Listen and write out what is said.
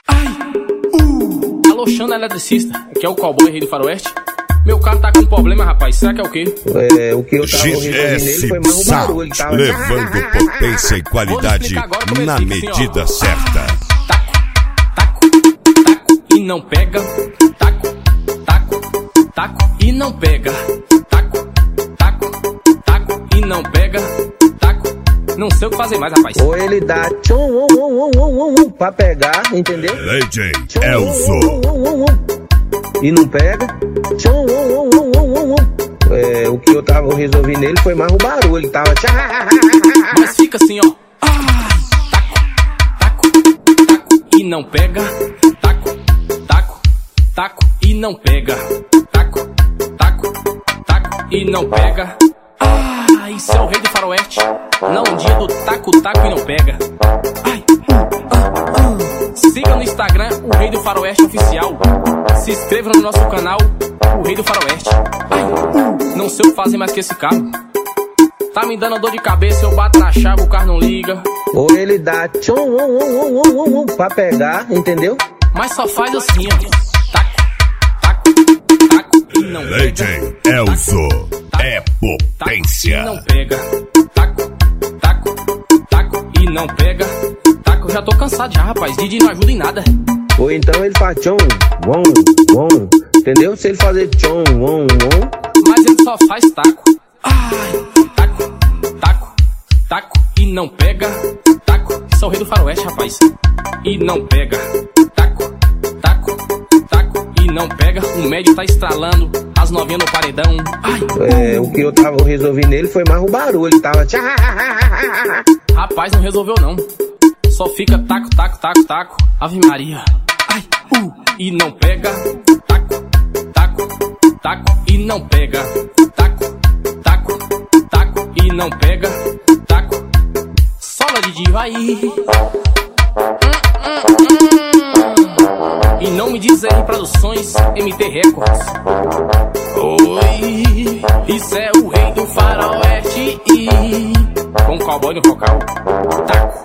Alô, Xana eletricista, aqui é o cowboy rei do faroeste. Meu carro tá com problema, rapaz, será que é o quê? O que eu tava resolvendo nele foi mais um barulho. Tava... levando potência e qualidade na medida assim, certa. Taco, e não pega. Taco, e não pega. Taco, e não pega. Não sei o que fazer mais, rapaz. Ou ele dá tchum, pra pegar, entendeu? DJ Elzo. E não pega. Tchum, o que eu tava resolvendo nele foi mais um barulho. Ele tava... Mas fica assim, ó. Taco, e não pega. Taco, e não pega. Taco, e não pega. Isso é o rei do faroeste. Não, um dia do taco e não pega. Siga no Instagram o Rei do Faroeste Oficial. Se inscreva no nosso canal, o Rei do Faroeste. Não sei o que fazer mais que esse carro. Tá me dando dor de cabeça, eu bato na chave, o carro não liga. Ou ele dá tchum, pra pegar, entendeu? Mas só faz assim, ó. Taco, e não pega. DJ Elzo é potência. E não pega. Taco, e não pega. Taco, já tô cansado já, rapaz. Didi não ajuda em nada. Ou então ele faz tchum, entendeu? Se ele fazer tchum, mas ele só faz taco. Taco, e não pega. Taco, isso é o rei do faroeste, rapaz. E não pega. Taco, e não pega. O médio tá estralando, as novinhas no paredão. O que eu tava resolvendo nele foi mais um barulho. Ele tava... Rapaz, não resolveu não. Só fica taco. Ave Maria. E não pega. Taco, e não pega. Taco, e não pega. Taco. Sola Didi, vai. E não me diz R Produções, MT Records. Oi, isso é o rei do faroeste. Com cowboy no vocal. Taco.